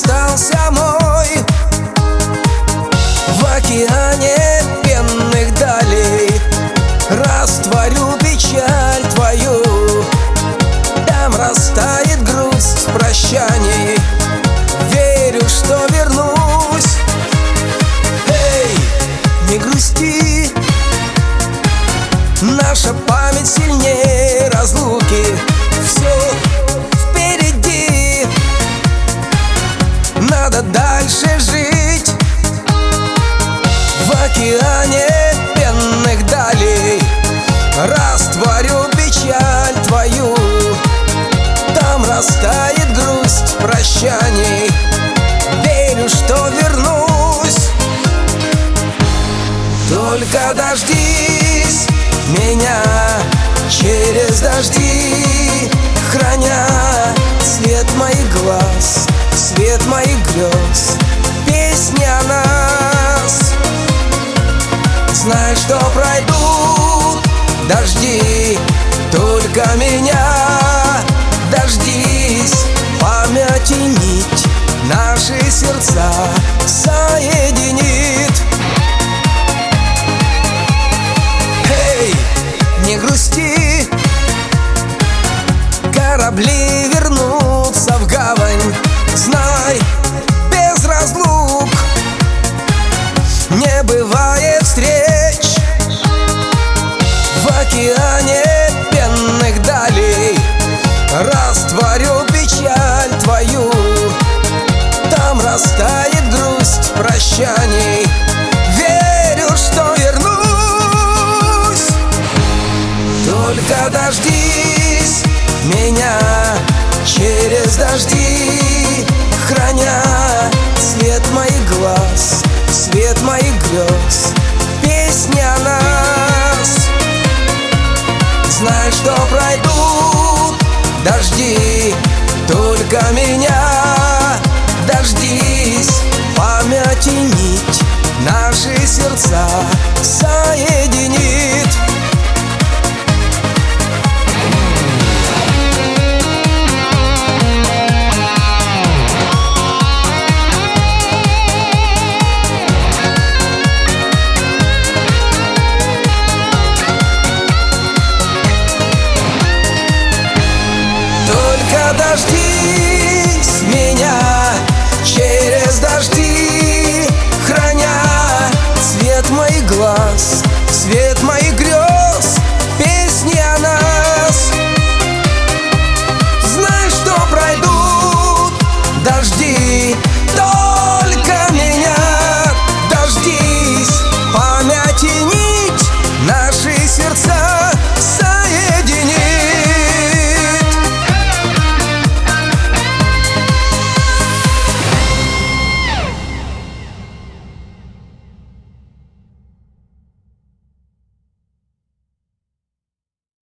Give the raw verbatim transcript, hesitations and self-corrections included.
остался мой в океане пенных далей. Растворю печаль твою, там растает грусть в прощании. Верю, что вернусь. Эй, не грусти, наша память сильнее разлуки. Все впереди, надо дальше жить. В океане пенных далей растворю печаль твою, там растает грусть прощаний. Верю, что вернусь. Только дождись меня через дожди, храня цвет моих глаз, свет моих грез, песни о нас. Знай, что пройдут дожди, только меня дождись. Памяти нить наши сердца